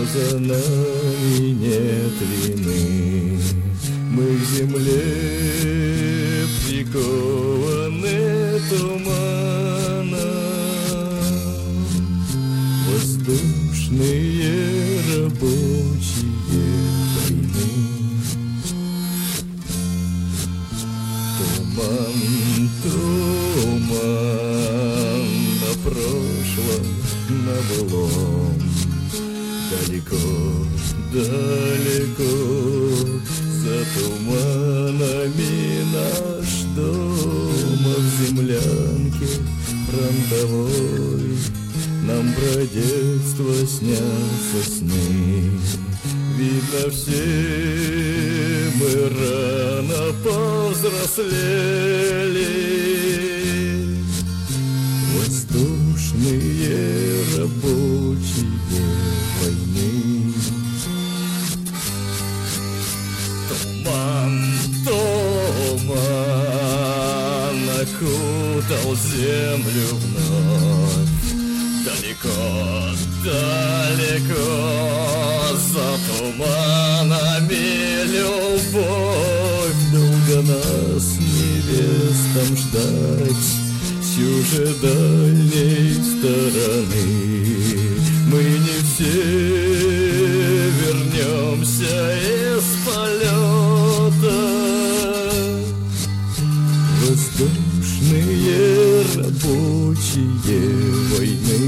за нами нет вины. Мы к земле прикованы туманом. Воздушные рабочие войны. Туман, туман на прошлом, на былом. Далеко, далеко за туманами наш дом, а в землянке фронтовой нам про детство снятся сны. Видно, все мы рано повзрослели. Воздушные рабочие войны. Туман, туман окутал землю вновь. Далеко, далеко за туманами любовь. Долго нас невестам ждать с чужедальней стороны. Мы не все вернемся из полета. Воздушные рабочие войны.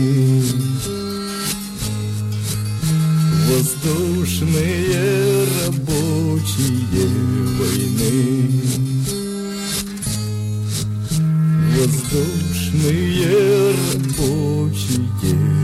Воздушные рабочие войны. Воздушные рабочие